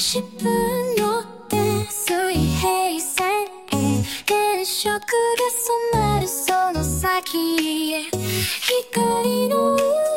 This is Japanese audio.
10分乗って水平線へ電飾で染まるその先へ光の